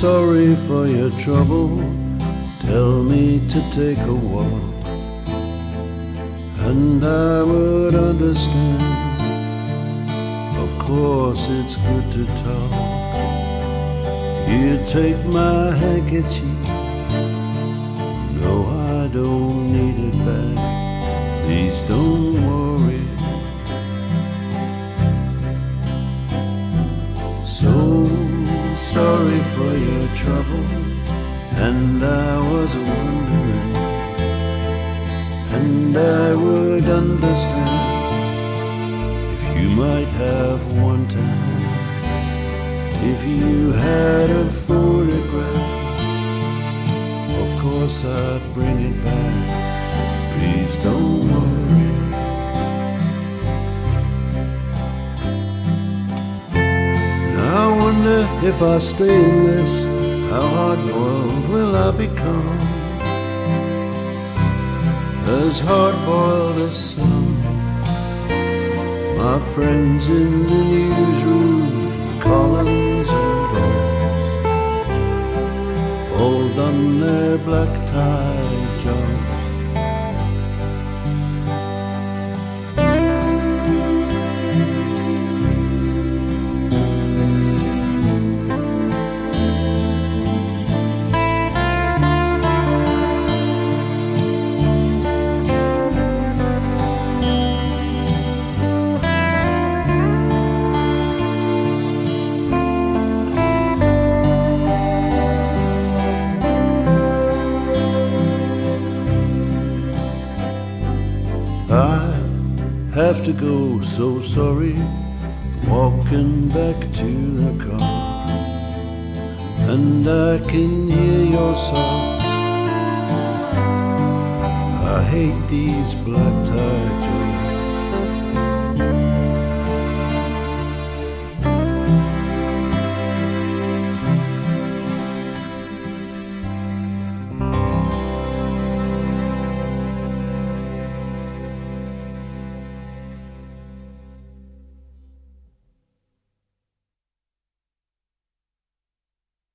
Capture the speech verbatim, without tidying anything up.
sorry for your trouble. Tell me to take a walk, and I would understand. Of course it's good to talk. Here, take my handkerchief. No, I don't need it back. Please don't worry. So sorry for your trouble, and I was wondering, and I would understand if you might have one time, if you had a photograph. Of course I'd bring it back. Please don't worry. Now I wonder if I stay in this, how hard-boiled will I become? As hard-boiled as some. My friends in the newsroom, the Collins and Bobs, all done their black tie jobs. I have to go, so sorry, walking back to the car, and I can hear your sobs. I hate these black tie jobs.